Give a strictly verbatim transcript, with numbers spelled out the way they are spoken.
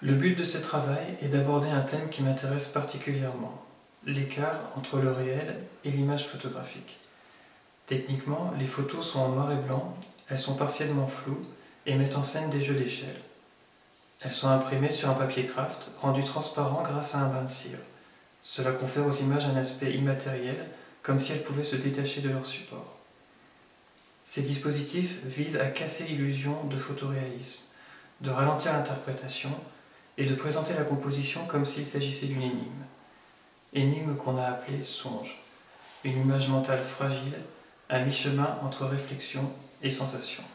Le but de ce travail est d'aborder un thème qui m'intéresse particulièrement, l'écart entre le réel et l'image photographique. Techniquement, les photos sont en noir et blanc, elles sont partiellement floues et mettent en scène des jeux d'échelle. Elles sont imprimées sur un papier craft, rendu transparent grâce à un bain de cire. Cela confère aux images un aspect immatériel, comme si elles pouvaient se détacher de leur support. Ces dispositifs visent à casser l'illusion de photoréalisme, de ralentir l'interprétation et de présenter la composition comme s'il s'agissait d'une énigme. Énigme qu'on a appelée songe, une image mentale fragile, à mi-chemin entre réflexion et sensation.